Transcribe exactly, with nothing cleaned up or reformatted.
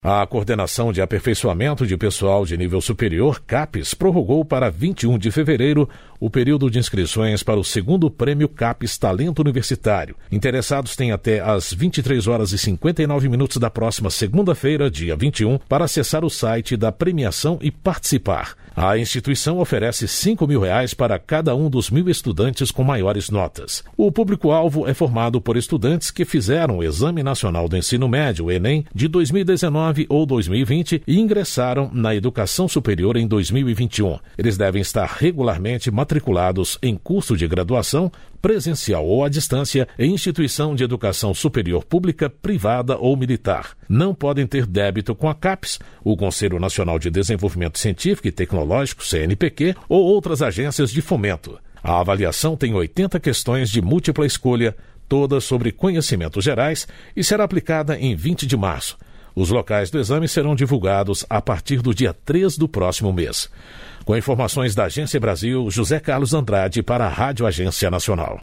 A Coordenação de Aperfeiçoamento de Pessoal de Nível Superior, CAPES, prorrogou para vinte e um de fevereiro o período de inscrições para o segundo Prêmio CAPES Talento Universitário. Interessados têm até às vinte e três horas e cinquenta e nove minutos da próxima segunda-feira, dia vinte e um, para acessar o site da premiação e participar. A instituição oferece cinco mil reais para cada um dos mil estudantes com maiores notas. O público-alvo é formado por estudantes que fizeram o Exame Nacional do Ensino Médio, Enem, de dois mil e dezenove ou dois mil e vinte e ingressaram na educação superior em dois mil e vinte e um. Eles devem estar regularmente matriculados em curso de graduação, presencial ou à distância, em instituição de educação superior pública, privada ou militar. Não podem ter débito com a CAPES, o Conselho Nacional de Desenvolvimento Científico e Tecnológico, C N P Q, ou outras agências de fomento. A avaliação tem oitenta questões de múltipla escolha, todas sobre conhecimentos gerais, e será aplicada em vinte de março. Os locais do exame serão divulgados a partir do dia três do próximo mês. Com informações da Agência Brasil, José Carlos Andrade para a Rádio Agência Nacional.